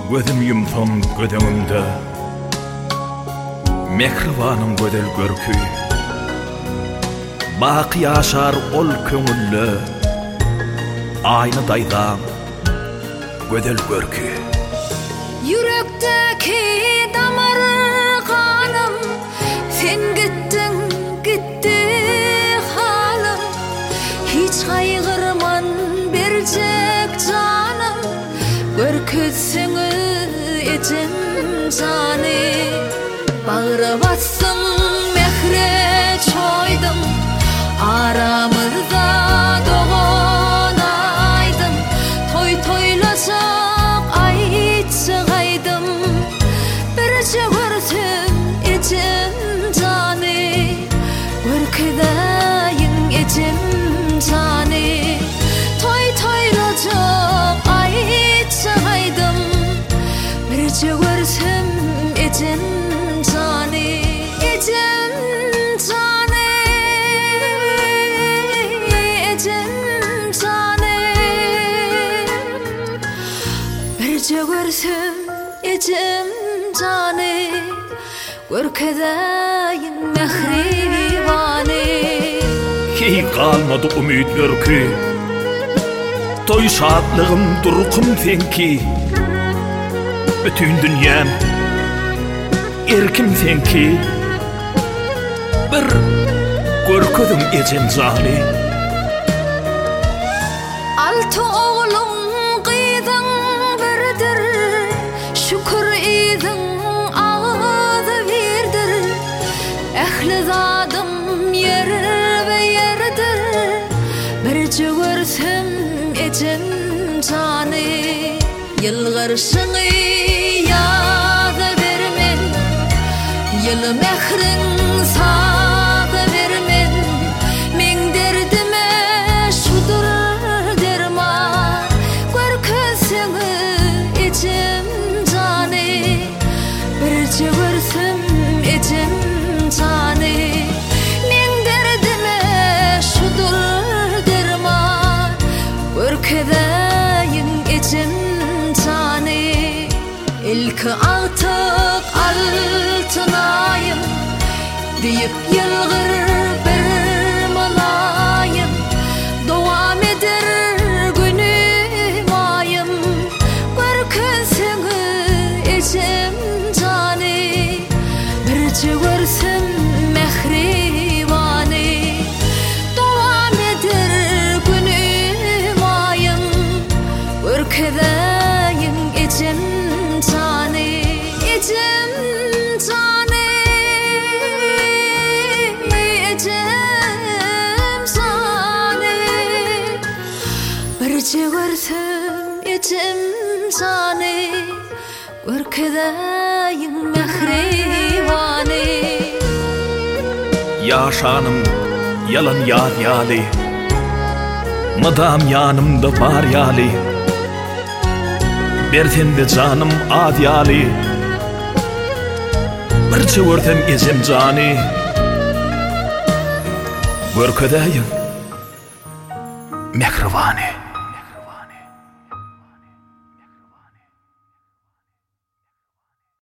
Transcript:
Gözüm yumsam gödeňimde Mehribanyň gödel görkü Baky ýaşar ol köňülle Aýny daýdan gödel görkü Yürekdeki damar kanım Sen gittin gitti halim Hiç kaygırman berjek canım Görkezsiňi ejem jany Bagry bassın mehre çoýdum Aramızda doğan aydın Toy toylaşak ayçygaydım Birce görsüm ejem jany Görkedaýyň ejem jany Toy toylaşak ayçygaydım Birce görsüm ejem jany Ejem jany Ejem jany Birce görsüm ejem jany Görkedaýyň mehribany Hiç kalmadı umid görkü Toy şadlığım durkum senki Bütün dünyam erkim senki Bir görkezim ejem jany Altı oğlum qydyň birdir Şükür iziň ağzy birdir Ähli zadym yer we yerdir Birce görsüm ejem jany Ýylgyrşyňy ýaza bermen Ýyly mehriň saga bermen Meň derdime şudur derman Görkezsiňi ejem jany Birce görsüm ejem jany Meň derdime şudur derman Görkedaýyň ejem jany Ilki artık altınayım Diýip ýylgyr bir malayım Dowam eder günüm ayım Görkezsiňi ejem jany Birce görsüm mehribany Dowam eder günüm ayım Görkedaýyň ejem jany Ejem jany Ejem jany Birce görsüm ejem jany Görkedaýyň mehribany Yaşanım yalan yad ýaly Madam ýanymda bar ýaly Bertende canım ad ýaly Birçe görsem ejem jany Görkedaýyň mehribany